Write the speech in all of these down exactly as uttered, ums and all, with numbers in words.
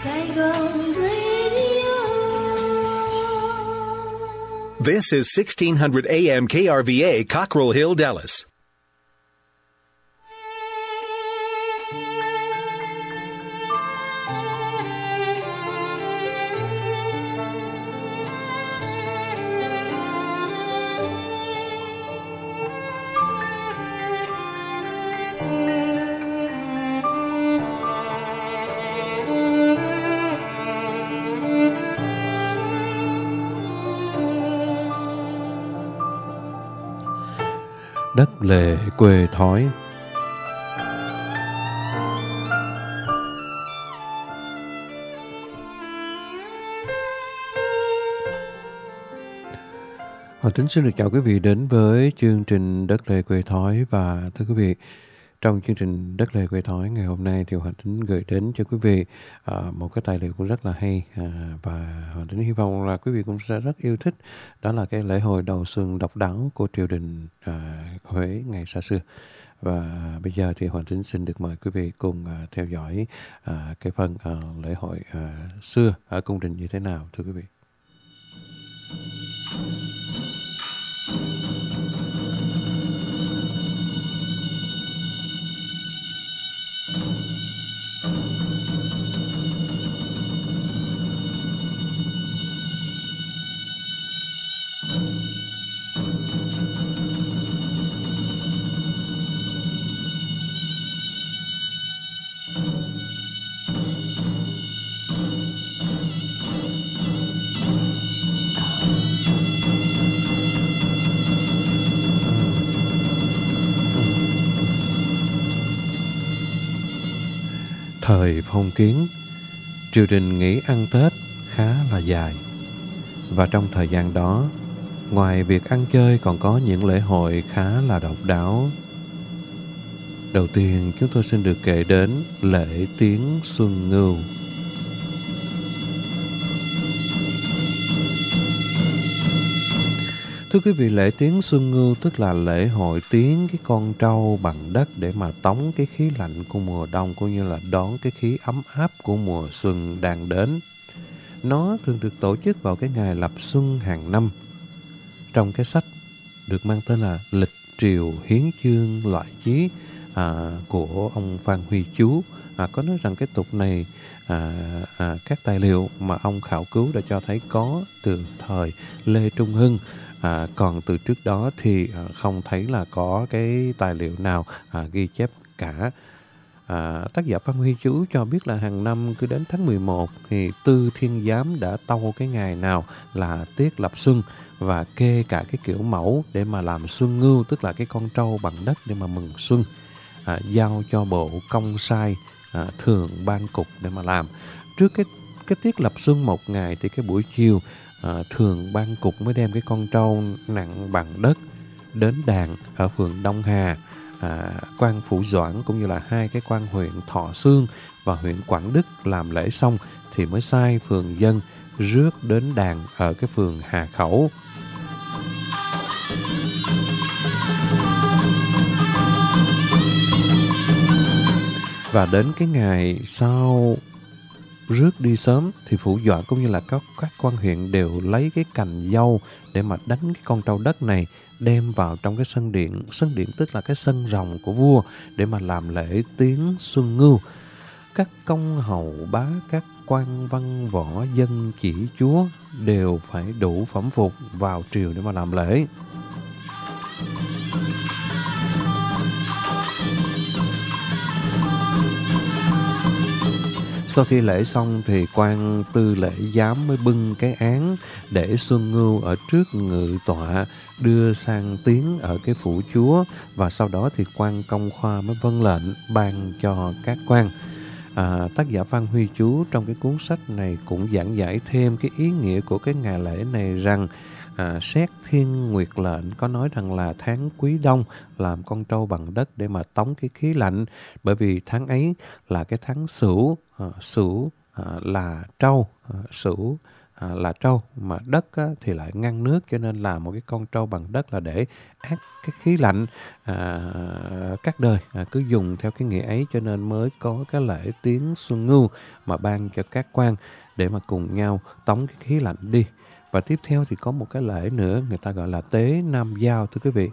Saigon Radio. This is sixteen hundred A M K R V A, Cockrell Hill, Dallas. Đất lề quê thói. Hòa Tính xin được chào quý vị đến với chương trình Đất lề quê thói. Và thưa quý vị, trong chương trình Đất lề quê thói ngày hôm nay thì Hòa Tính gửi đến cho quý vị uh, một cái tài liệu cũng rất là hay, uh, và Hòa Tính hy vọng là quý vị cũng sẽ rất yêu thích. Đó là cái lễ hội đầu xuân độc đáo của triều đình uh, Huế ngày xa xưa. Và bây giờ thì Hòa Tính xin được mời quý vị cùng uh, theo dõi uh, cái phần uh, lễ hội uh, xưa ở cung đình như thế nào, thưa quý vị. Thời phong kiến, triều đình nghỉ ăn Tết khá là dài. Và trong thời gian đó, ngoài việc ăn chơi còn có những lễ hội khá là độc đáo. Đầu tiên chúng tôi xin được kể đến lễ Tiến Xuân Ngưu. Thưa quý vị, lễ Tiến Xuân Ngưu tức là lễ hội tiến cái con trâu bằng đất để mà tống cái khí lạnh của mùa đông, cũng như là đón cái khí ấm áp của mùa xuân đang đến. Nó thường được tổ chức vào cái ngày lập xuân hàng năm. Trong cái sách được mang tên là Lịch Triều Hiến Chương Loại Chí à, của ông Phan Huy Chú à, có nói rằng cái tục này à, à, các tài liệu mà ông khảo cứu đã cho thấy có từ thời Lê Trung Hưng. À, còn từ trước đó thì à, không thấy là có cái tài liệu nào à, ghi chép cả. À, tác giả Phan Huy Chú cho biết là hàng năm cứ đến tháng mười một thì Tư Thiên Giám đã tâu cái ngày nào là tiết lập xuân và kê cả cái kiểu mẫu để mà làm xuân ngưu, tức là cái con trâu bằng đất để mà mừng xuân, à, giao cho bộ công sai à, thường ban cục để mà làm. Trước cái cái tiết lập xuân một ngày thì cái buổi chiều À, thường ban cục mới đem cái con trâu nặng bằng đất đến đàn ở phường Đông Hà, à, quan Phủ Doãn cũng như là hai cái quan huyện Thọ Xương và huyện Quảng Đức làm lễ xong thì mới sai phường dân rước đến đàn ở cái phường Hà Khẩu. Và đến cái ngày sau rước đi sớm thì Phủ Doãn cũng như là các các quan huyện đều lấy cái cành dâu để mà đánh cái con trâu đất này, đem vào trong cái sân điện. Sân điện tức là cái sân rồng của vua để mà làm lễ Tiến Xuân Ngưu. Các công hầu bá, các quan văn võ dân chỉ chúa đều phải đủ phẩm phục vào triều để mà làm lễ. Sau khi lễ xong thì quan tư lễ giám mới bưng cái án để Xuân Ngưu ở trước ngự tọa đưa sang tiến ở cái phủ chúa, và sau đó thì quan công khoa mới vâng lệnh ban cho các quan. À, tác giả Phan Huy Chú trong cái cuốn sách này cũng giảng giải thêm cái ý nghĩa của cái ngày lễ này rằng à, xét thiên nguyệt lệnh có nói rằng là tháng Quý Đông làm con trâu bằng đất để mà tống cái khí lạnh, bởi vì tháng ấy là cái tháng Sửu. À, Sửu à, là trâu, à, Sửu à, là trâu, mà đất á, thì lại ngăn nước, cho nên làm một cái con trâu bằng đất là để át cái khí lạnh à, các đời. À, cứ dùng theo cái nghĩa ấy cho nên mới có cái lễ tiến Xuân Ngưu mà ban cho các quan để mà cùng nhau tống cái khí lạnh đi. Và tiếp theo thì có một cái lễ nữa người ta gọi là tế Nam Giao, thưa quý vị.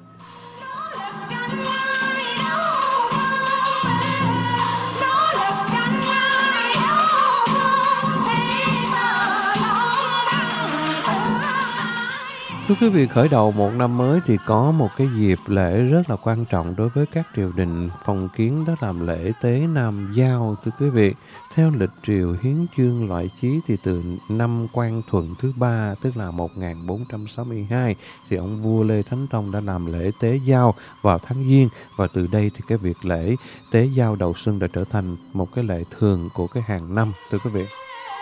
Thưa quý vị, khởi đầu một năm mới thì có một cái dịp lễ rất là quan trọng đối với các triều đình phong kiến, đó là lễ tế Nam Giao, thưa quý vị. Theo lịch triều hiến chương loại chí thì từ năm Quang Thuận thứ ba, tức là một nghìn bốn trăm sáu mươi hai, thì ông vua Lê Thánh Tông đã làm lễ tế Giao vào tháng Giêng, và từ đây thì cái việc lễ tế Giao đầu xuân đã trở thành một cái lễ thường của cái hàng năm, thưa quý vị.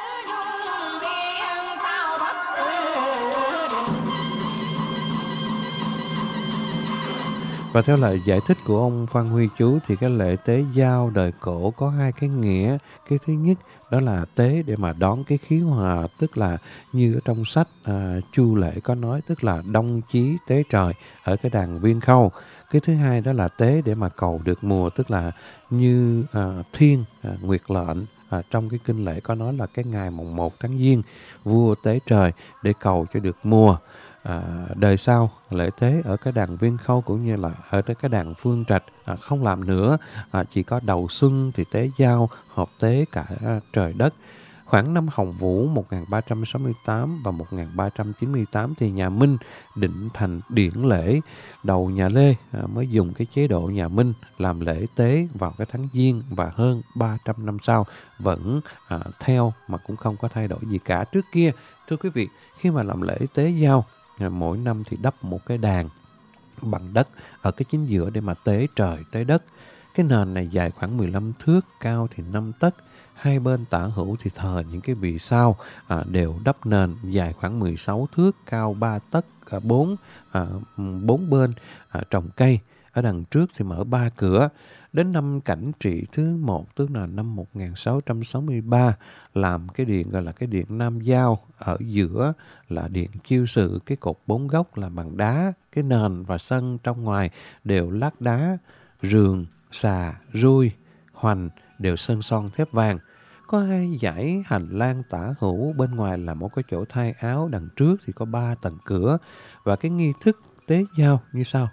Và theo lời giải thích của ông Phan Huy Chú thì cái lễ tế Giao đời cổ có hai cái nghĩa. Cái thứ nhất đó là tế để mà đón cái khí hòa, tức là như ở trong sách à, Chu Lễ có nói, tức là đông chí tế trời ở cái đàn Viên Khâu. Cái thứ hai đó là tế để mà cầu được mùa, tức là như à, thiên à, nguyệt lệnh. À, trong cái kinh lễ có nói là cái ngày mùng một tháng Giêng, vua tế trời để cầu cho được mùa. À, đời sau lễ tế ở cái đàn Viên Khâu cũng như là ở cái đàn Phương Trạch à, không làm nữa, à, chỉ có đầu xuân thì tế Giao, hợp tế cả trời đất. Khoảng năm Hồng Vũ một nghìn ba trăm sáu mươi tám và một nghìn ba trăm chín mươi tám thì nhà Minh định thành điển lễ. Đầu nhà Lê à, mới dùng cái chế độ nhà Minh làm lễ tế vào cái tháng Giêng, và hơn ba trăm năm sau vẫn à, theo mà cũng không có thay đổi gì cả. Trước kia, thưa quý vị, khi mà làm lễ tế Giao, mỗi năm thì đắp một cái đàn bằng đất ở cái chính giữa để mà tế trời, tế đất. Cái nền này dài khoảng mười lăm thước, cao thì năm tấc. Hai bên tả hữu thì thờ những cái vì sao à, đều đắp nền dài khoảng mười sáu thước, cao ba tấc, à, bốn, à, bốn bên à, trồng cây. Ở đằng trước thì mở ba cửa. Đến năm Cảnh Trị thứ một, tức là năm một nghìn sáu trăm sáu mươi ba, làm cái điện gọi là cái điện Nam Giao. Ở giữa là điện chiêu sự, cái cột bốn góc là bằng đá. Cái nền và sân trong ngoài đều lát đá, rường, xà, rui, hoành đều sơn son thép vàng. Có hai dãy hành lang tả hữu, bên ngoài là một cái chỗ thay áo, đằng trước thì có ba tầng cửa. Và cái nghi thức tế Giao như sau.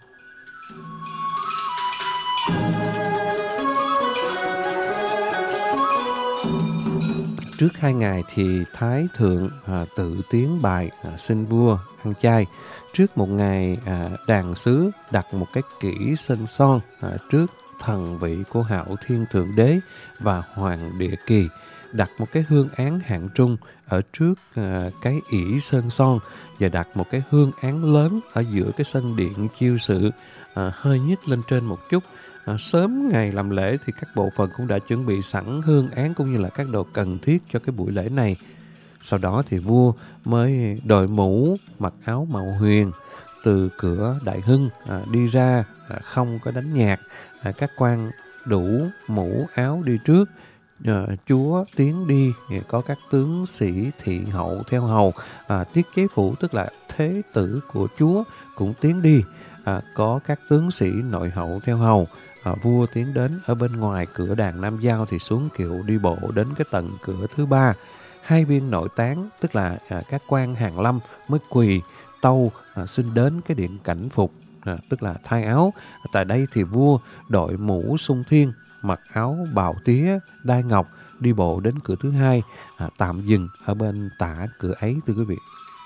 Trước hai ngày thì Thái Thượng à, tự tiến bài à, xin vua ăn chay. Trước một ngày à, đàn sứ đặt một cái kỹ sơn son à, trước thần vị của Hạo Thiên Thượng Đế và Hoàng Địa Kỳ. Đặt một cái hương án hạng trung ở trước à, cái ỷ sơn son, và đặt một cái hương án lớn ở giữa cái sân điện chiêu sự, à, hơi nhích lên trên một chút. À, sớm ngày làm lễ thì các bộ phận cũng đã chuẩn bị sẵn hương án cũng như là các đồ cần thiết cho cái buổi lễ này. Sau đó thì vua mới đội mũ, mặc áo màu huyền, từ cửa Đại Hưng à, đi ra, à, không có đánh nhạc. À, các quan đủ mũ áo đi trước, à, chúa tiến đi, có các tướng sĩ thị hậu theo hầu. À, tiết chế phủ tức là thế tử của chúa cũng tiến đi, à, có các tướng sĩ nội hậu theo hầu. À, vua tiến đến ở bên ngoài cửa đàn Nam Giao thì xuống kiệu đi bộ đến cái tầng cửa thứ ba. Hai viên nội tán tức là à, các quan hàng lâm mới quỳ tâu à, xin đến cái điện cảnh phục, à, tức là thay áo. Tại đây thì vua đội mũ sung thiên, mặc áo bào tía đai ngọc, đi bộ đến cửa thứ hai, à, tạm dừng ở bên tả cửa ấy, thưa quý vị.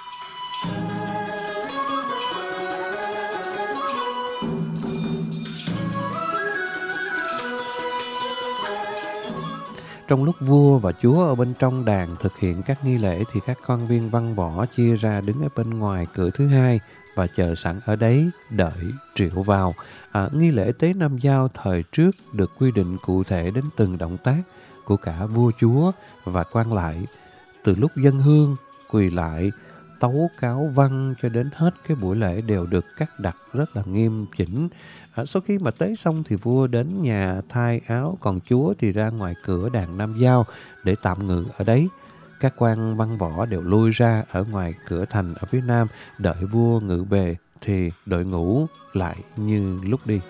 Trong lúc vua và chúa ở bên trong đàn thực hiện các nghi lễ thì các quan viên văn võ chia ra đứng ở bên ngoài cửa thứ hai và chờ sẵn ở đấy đợi triệu vào. À, nghi lễ tế Nam Giao thời trước được quy định cụ thể đến từng động tác của cả vua chúa và quan lại. Từ lúc dâng hương, quỳ lại, tấu cáo văn cho đến hết cái buổi lễ đều được cắt đặt rất là nghiêm chỉnh. À, sau khi mà tế xong thì vua đến nhà thay áo, còn chúa thì ra ngoài cửa đàn Nam Giao để tạm ngự ở đấy. Các quan văn võ đều lui ra ở ngoài cửa thành ở phía nam, đợi vua ngự về thì đội ngũ lại như lúc đi.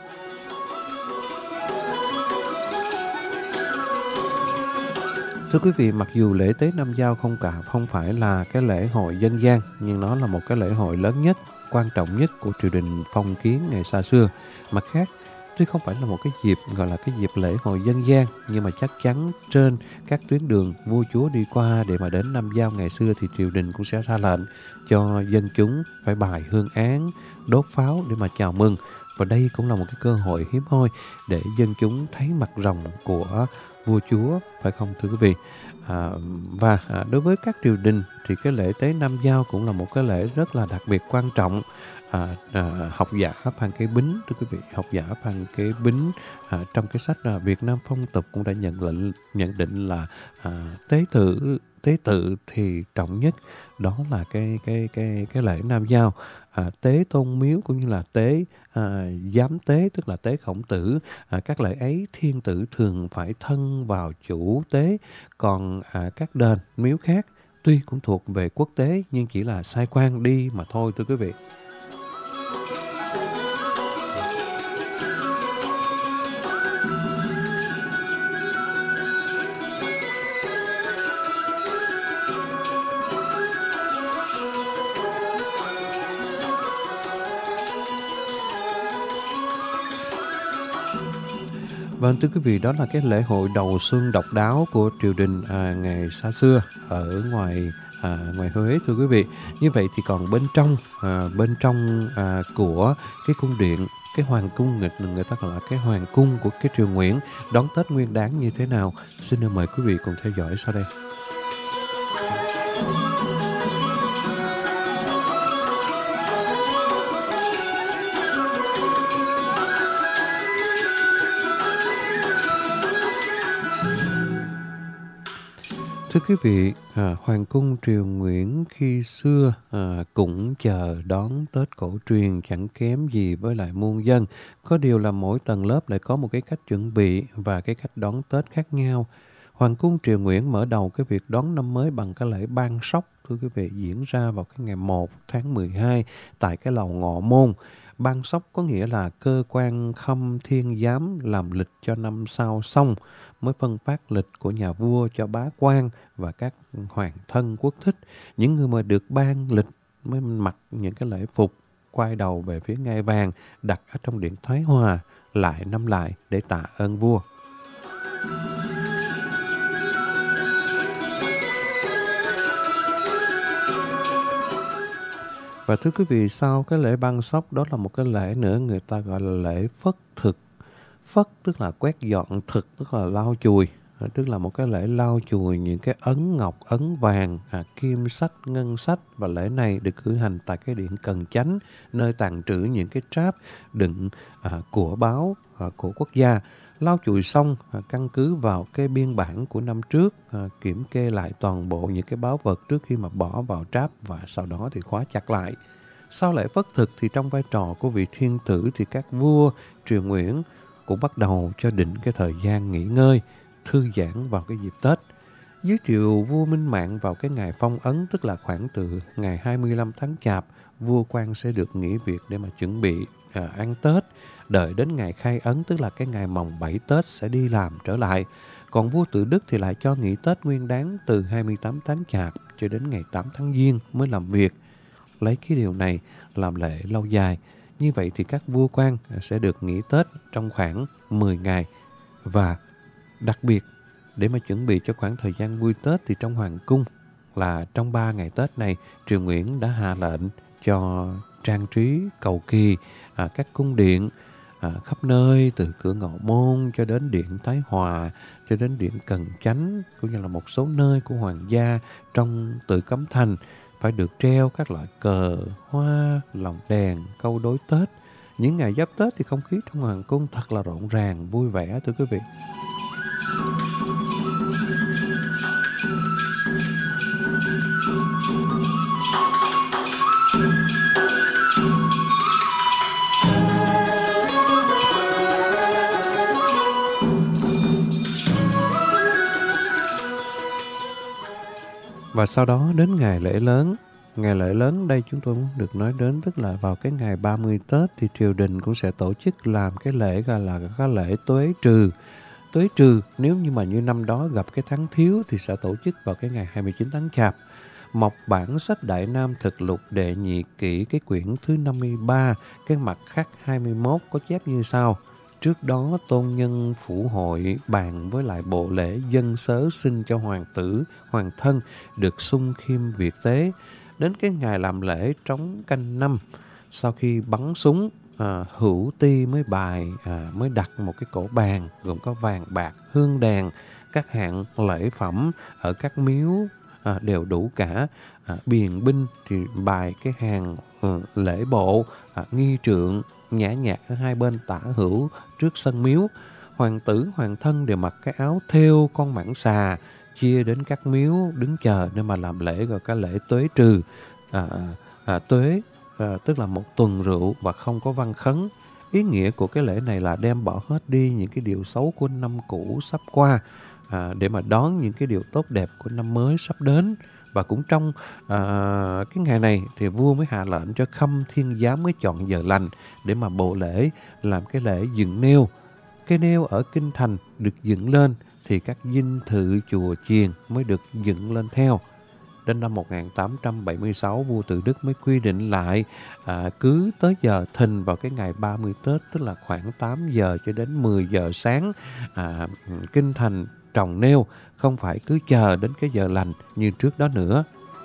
Thưa quý vị, mặc dù lễ tế Nam Giao không cả không phải là cái lễ hội dân gian, nhưng nó là một cái lễ hội lớn nhất, quan trọng nhất của triều đình phong kiến ngày xa xưa. Mặt khác, tuy không phải là một cái dịp gọi là cái dịp lễ hội dân gian, nhưng mà chắc chắn trên các tuyến đường vua chúa đi qua để mà đến Nam Giao ngày xưa thì triều đình cũng sẽ ra lệnh cho dân chúng phải bài hương án, đốt pháo để mà chào mừng. Và đây cũng là một cái cơ hội hiếm hoi để dân chúng thấy mặt rồng của vua chúa, phải không thưa quý vị? À, và à, đối với các triều đình thì cái lễ tế Nam Giao cũng là một cái lễ rất là đặc biệt quan trọng. À, à, học giả Phan Kế Bính, thưa quý vị, học giả Phan Kế Bính à, trong cái sách à, Việt Nam Phong Tục cũng đã nhận định nhận định là à, tế tự tế tự thì trọng nhất đó là cái cái cái cái lễ Nam Giao. À, tế tôn miếu cũng như là tế à, giám tế, tức là tế khổng tử. À, các lễ ấy thiên tử thường phải thân vào chủ tế, còn à, các đền miếu khác tuy cũng thuộc về quốc tế nhưng chỉ là sai quan đi mà thôi thưa quý vị. Vâng, thưa quý vị, đó là cái lễ hội đầu xuân độc đáo của triều đình à, ngày xa xưa ở ngoài à, ngoài Huế thưa quý vị. Như vậy thì còn bên trong à, bên trong à, của cái cung điện, cái hoàng cung, người, người ta gọi là cái hoàng cung của cái triều Nguyễn đón Tết Nguyên Đán như thế nào? Xin mời quý vị cùng theo dõi sau đây. Thưa quý vị, à, Hoàng cung triều Nguyễn khi xưa à, cũng chờ đón Tết cổ truyền chẳng kém gì với lại muôn dân. Có điều là mỗi tầng lớp lại có một cái cách chuẩn bị và cái cách đón Tết khác nhau. Hoàng cung triều Nguyễn mở đầu cái việc đón năm mới bằng cái lễ ban sóc, thưa quý vị, diễn ra vào cái ngày một tháng mười hai tại cái lầu Ngọ Môn. Ban sóc có nghĩa là cơ quan khâm thiên giám làm lịch cho năm sau xong mới phân phát lịch của nhà vua cho bá quan và các hoàng thân quốc thích. Những người mà được ban lịch mới mặc những cái lễ phục, quay đầu về phía ngai vàng đặt ở trong điện Thái Hòa lại năm lại để tạ ơn vua. Và thưa quý vị, sau cái lễ ban sóc đó là một cái lễ nữa người ta gọi là lễ phất thực. Phất tức là quét dọn, thực tức là lau chùi, tức là một cái lễ lau chùi những cái ấn ngọc, ấn vàng, à, kim sách, ngân sách. Và lễ này được cử hành tại cái điện Cần Chánh, nơi tàng trữ những cái tráp đựng à, của báo à, của quốc gia. Lau chùi xong, à, căn cứ vào cái biên bản của năm trước, à, kiểm kê lại toàn bộ những cái báu vật trước khi mà bỏ vào tráp và sau đó thì khóa chặt lại. Sau lễ phất thực thì trong vai trò của vị thiên tử thì các vua triều Nguyễn cũng bắt đầu cho định cái thời gian nghỉ ngơi, thư giãn vào cái dịp Tết. Dưới triều vua Minh Mạng vào cái ngày phong ấn, tức là khoảng từ ngày hai mươi lăm tháng Chạp, vua quan sẽ được nghỉ việc để mà chuẩn bị à, ăn Tết. Đợi đến ngày khai ấn, tức là cái ngày mồng bảy Tết sẽ đi làm trở lại. Còn vua Tự Đức thì lại cho nghỉ Tết Nguyên Đán từ hai mươi tám tháng Chạp cho đến ngày tám tháng Giêng mới làm việc. Lấy cái điều này làm lệ lâu dài. Như vậy thì các vua quan sẽ được nghỉ Tết trong khoảng mười ngày. Và đặc biệt để mà chuẩn bị cho khoảng thời gian vui Tết thì trong hoàng cung là trong ba ngày Tết này, triều Nguyễn đã hạ lệnh cho trang trí cầu kỳ à, các cung điện à, khắp nơi, từ cửa Ngọ Môn cho đến điện Thái Hòa, cho đến điện Cần Chánh, cũng như là một số nơi của hoàng gia trong Tử Cấm Thành phải được treo các loại cờ, hoa, lồng đèn, câu đối Tết. Những ngày giáp Tết thì không khí trong hoàng cung thật là rộn ràng, vui vẻ thưa quý vị. Và sau đó đến ngày lễ lớn. Ngày lễ lớn đây chúng tôi muốn được nói đến, tức là vào cái ngày ba mươi Tết thì triều đình cũng sẽ tổ chức làm cái lễ gọi là cái lễ Tuế Trừ. Tuế Trừ nếu như mà như năm đó gặp cái tháng thiếu thì sẽ tổ chức vào cái ngày hai mươi chín tháng Chạp. Mộc bản sách Đại Nam Thực Lục Đệ Nhị Kỷ cái quyển thứ năm mươi ba, cái mặt khắc hai mươi mốt có chép như sau. Trước đó tôn nhân phủ hội bàn với lại bộ lễ dân sớ sinh cho hoàng tử, hoàng thân được sung khiêm việt tế. Đến cái ngày làm lễ trống canh năm, sau khi bắn súng, à, hữu ti mới bài, à, mới đặt một cái cổ bàn gồm có vàng bạc, hương đèn, các hạng lễ phẩm ở các miếu à, đều đủ cả. À, biền binh thì bài cái hàng ừ, lễ bộ, à, nghi trượng, nhã nhạc ở hai bên tả hữu trước sân miếu. Hoàng tử, hoàng thân đều mặc cái áo thêu con mãng xà, chia đến các miếu đứng chờ để mà làm lễ, gọi cái lễ Tuế Trừ. À, à, tuế à, tức là một tuần rượu và không có văn khấn. Ý nghĩa của cái lễ này là đem bỏ hết đi những cái điều xấu của năm cũ sắp qua, à, để mà đón những cái điều tốt đẹp của năm mới sắp đến. Và cũng trong à, cái ngày này thì vua mới hạ lệnh cho Khâm Thiên Giám mới chọn giờ lành để mà bộ lễ làm cái lễ dựng nêu. Cái nêu ở kinh thành được dựng lên thì các dinh thự chùa chiền mới được dựng lên theo. Đến năm một nghìn tám trăm bảy mươi sáu, vua Tự Đức mới quy định lại à, cứ tới giờ thìn vào cái ngày ba mươi Tết, tức là khoảng tám giờ cho đến mười giờ sáng, à, kinh thành trồng nêu, không phải cứ chờ đến cái giờ lành như trước đó nữa.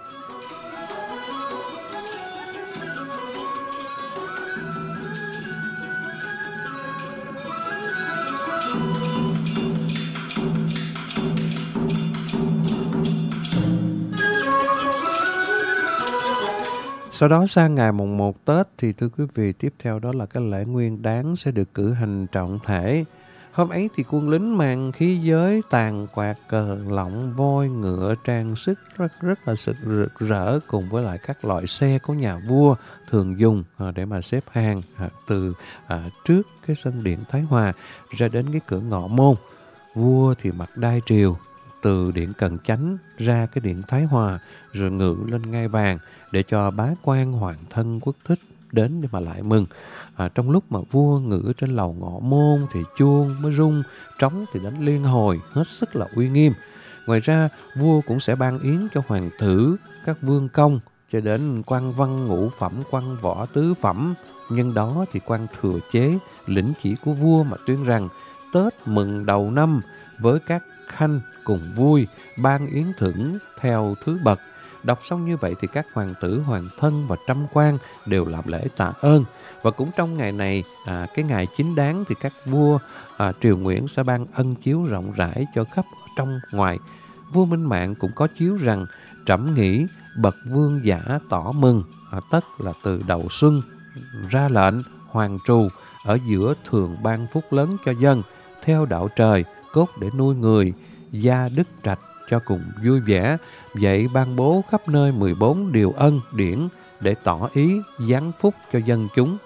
Sau đó sang ngày mùng một Tết thì thưa quý vị, tiếp theo đó là cái lễ Nguyên Đán sẽ được cử hành trọng thể. Hôm ấy thì quân lính mang khí giới, tàn quạt, cờ lọng, voi, ngựa, trang sức rất rất là sực rực rỡ, cùng với lại các loại xe của nhà vua thường dùng để mà xếp hàng từ trước cái sân điện Thái Hòa ra đến cái cửa Ngọ Môn. Vua thì mặc đai triều từ điện Cần Chánh ra cái điện Thái Hòa, rồi ngự lên ngai vàng để cho bá quan hoàng thân quốc thích đến để mà lại mừng. À, trong lúc mà vua ngự trên lầu Ngọ Môn thì chuông mới rung, trống thì đánh liên hồi, hết sức là uy nghiêm. Ngoài ra, vua cũng sẽ ban yến cho hoàng tử, các vương công, cho đến quan văn ngũ phẩm, quan võ tứ phẩm. Nhân đó thì quan thừa chế lĩnh chỉ của vua mà tuyên rằng Tết mừng đầu năm với các khanh cùng vui, ban yến thưởng theo thứ bậc. Đọc xong như vậy thì các hoàng tử, hoàng thân và trăm quan đều làm lễ tạ ơn. Và cũng trong ngày này, à, cái ngày chính đáng thì các vua à, triều Nguyễn sẽ ban ân chiếu rộng rãi cho khắp trong ngoài. Vua Minh Mạng cũng có chiếu rằng trẫm nghĩ bậc vương giả tỏ mừng, à, tất là từ đầu xuân ra lệnh hoàng trù ở giữa thường ban phúc lớn cho dân, theo đạo trời cốt để nuôi người, gia đức trạch cho cùng vui vẻ. Vậy ban bố khắp nơi mười bốn điều ân điển để tỏ ý giáng phúc cho dân chúng.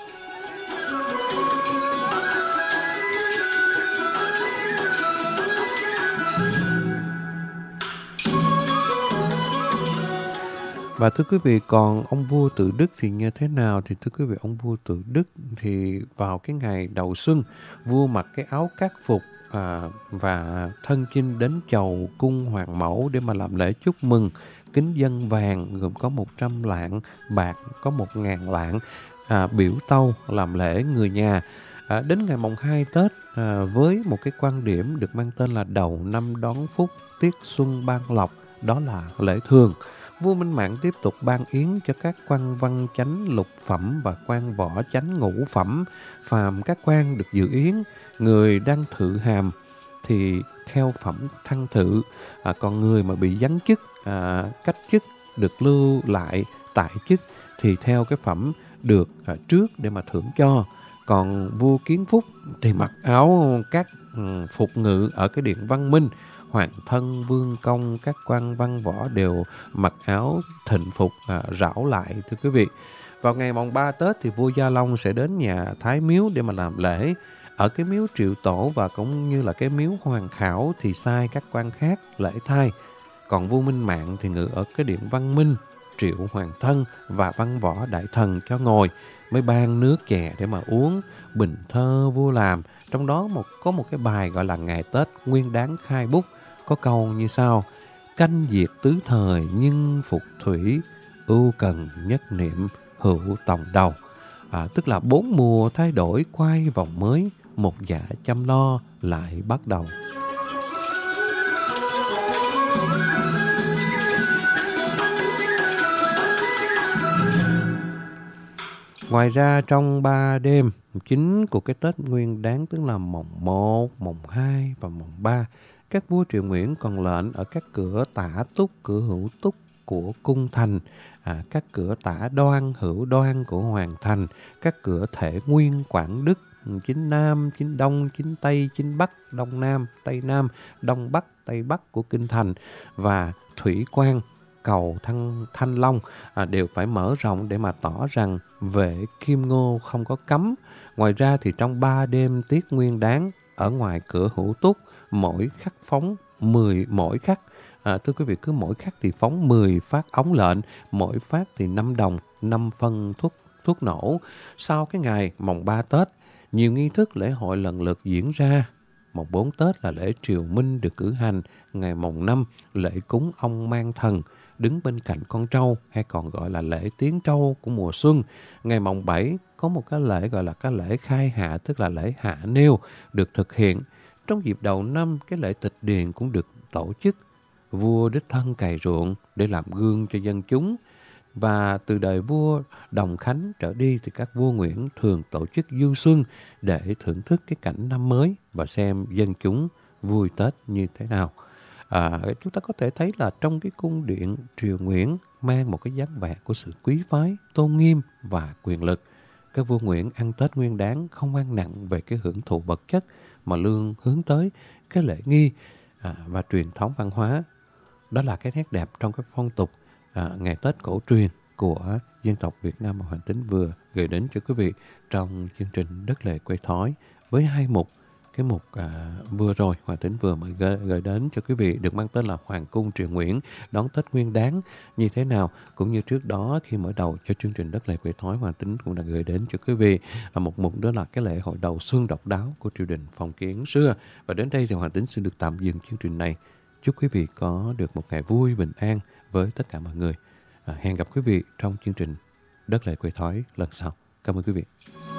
Và thưa quý vị, còn ông vua Tự Đức thì như thế nào? Thì thưa quý vị, ông vua Tự Đức thì vào cái ngày đầu xuân, vua mặc cái áo cát phục à, và thân chinh đến chầu cung hoàng mẫu để mà làm lễ chúc mừng, kính dân vàng gồm có một trăm lạng, bạc có một ngàn lạng, à, biểu tâu làm lễ người nhà. À, đến ngày mồng hai Tết à, với một cái quan điểm được mang tên là đầu năm đón phúc, tiết xuân ban lộc, đó là lễ thường. Vua Minh Mạng tiếp tục ban yến cho các quan văn chánh lục phẩm và quan võ chánh ngũ phẩm. Phàm các quan được dự yến, người đang thự hàm thì theo phẩm thăng thự, à, còn người mà bị giáng chức, à, cách chức được lưu lại tại chức thì theo cái phẩm được à, trước để mà thưởng cho. Còn vua Kiến Phúc thì mặc áo các um, phục ngự ở cái điện Văn Minh. Hoàng thân, vương công, các quan văn võ đều mặc áo thịnh phục à, rảo lại thưa quý vị. Vào ngày mồng ba Tết thì vua Gia Long sẽ đến nhà Thái Miếu để mà làm lễ. Ở cái miếu Triệu Tổ và cũng như là cái miếu Hoàng Khảo thì sai các quan khác lễ thay. Còn vua Minh Mạng thì ngự ở cái điện Văn Minh, triệu hoàng thân và văn võ đại thần cho ngồi, mới ban nước chè để mà uống, bình thơ vua làm. Trong đó một có một cái bài gọi là Ngày Tết Nguyên Đán khai bút, có câu như sau: canh diệt tứ thời nhưng phục thủy, ưu cần nhất niệm hữu tòng đầu. À, tức là bốn mùa thay đổi quay vòng mới, một dạ chăm lo lại bắt đầu. Ngoài ra trong ba đêm chính của cái Tết Nguyên Đán, tức là mồng một, mồng hai và mồng ba, các vua Triều Nguyễn còn lệnh ở các cửa Tả Túc, cửa Hữu Túc của cung thành, à, các cửa Tả Đoan, Hữu Đoan của Hoàng thành, các cửa Thể Nguyên, Quảng Đức, chính Nam, chính Đông, chính Tây, chính Bắc, Đông Nam, Tây Nam, Đông Bắc, Tây Bắc của kinh thành và thủy quan, cầu Thanh, Thanh Long à, đều phải mở rộng để mà tỏ rằng vệ Kim Ngô không có cấm. Ngoài ra thì trong ba đêm tiết Nguyên Đán, ở ngoài cửa Hữu Túc, mỗi khắc phóng mười mỗi khắc. À, thưa quý vị, cứ mỗi khắc thì phóng mười phát ống lệnh, mỗi phát thì năm đồng, năm phân thuốc, thuốc nổ. Sau cái ngày mồng ba Tết, nhiều nghi thức lễ hội lần lượt diễn ra. Mồng bốn Tết là lễ triều minh được cử hành. Ngày mồng năm, lễ cúng ông Mang Thần, đứng bên cạnh con trâu, hay còn gọi là lễ tiến trâu của mùa xuân. Ngày mồng bảy, có một cái lễ gọi là cái lễ khai hạ, tức là lễ hạ nêu, được thực hiện. Trong dịp đầu năm, cái lễ tịch điền cũng được tổ chức. Vua đích thân cày ruộng để làm gương cho dân chúng. Và từ đời vua Đồng Khánh trở đi thì các vua Nguyễn thường tổ chức du xuân để thưởng thức cái cảnh năm mới và xem dân chúng vui Tết như thế nào. À, chúng ta có thể thấy là trong cái cung điện Triều Nguyễn mang một cái dáng vẻ của sự quý phái, tôn nghiêm và quyền lực. Các vua Nguyễn ăn Tết Nguyên Đán không ăn nặng về cái hưởng thụ vật chất mà luôn hướng tới cái lễ nghi à, và truyền thống văn hóa. Đó là cái nét đẹp trong cái phong tục à, ngày Tết cổ truyền của dân tộc Việt Nam mà Hoàng Tính vừa gửi đến cho quý vị trong chương trình Đất Lệ Quê Thói với hai mục. Cái mục à, vừa rồi Hoàng Tính vừa mới gửi, gửi đến cho quý vị được mang tên là Hoàng cung Triều Nguyễn đón Tết Nguyên Đán như thế nào, cũng như trước đó khi mở đầu cho chương trình Đất Lệ Quê Thói, Hoàng Tính cũng đã gửi đến cho quý vị à, một mục đó là cái lễ hội đầu xuân độc đáo của triều đình phong kiến xưa. Và đến đây thì Hoàng Tính xin được tạm dừng chương trình này. Chúc quý vị có được một ngày vui bình an với tất cả mọi người. À, hẹn gặp quý vị trong chương trình Đất Lệ Quê Thói lần sau. Cảm ơn quý vị.